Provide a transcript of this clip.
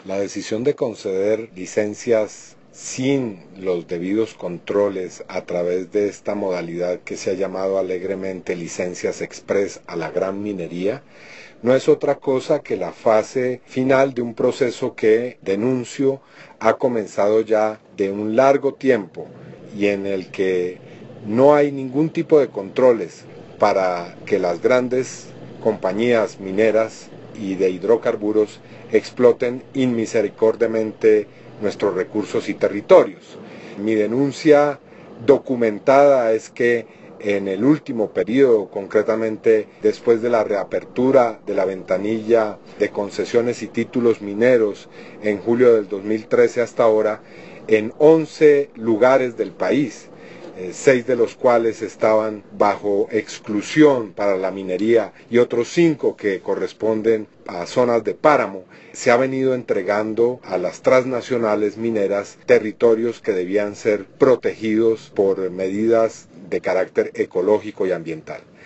La decisión de conceder licencias sin los debidos controles a través de esta modalidad que se ha llamado alegremente licencias express a la gran minería no es otra cosa que la fase final de un proceso que, denuncio, ha comenzado ya de un largo tiempo y en el que no hay ningún tipo de controles para que las grandes compañías mineras y de hidrocarburos exploten inmisericordiamente nuestros recursos y territorios. Mi denuncia documentada es que en el último periodo, concretamente después de la reapertura de la ventanilla de concesiones y títulos mineros en julio del 2013 hasta ahora, en 11 lugares del país, 6 de los cuales estaban bajo exclusión para la minería y otros 5 que corresponden a zonas de páramo, se ha venido entregando a las transnacionales mineras territorios que debían ser protegidos por medidas de carácter ecológico y ambiental.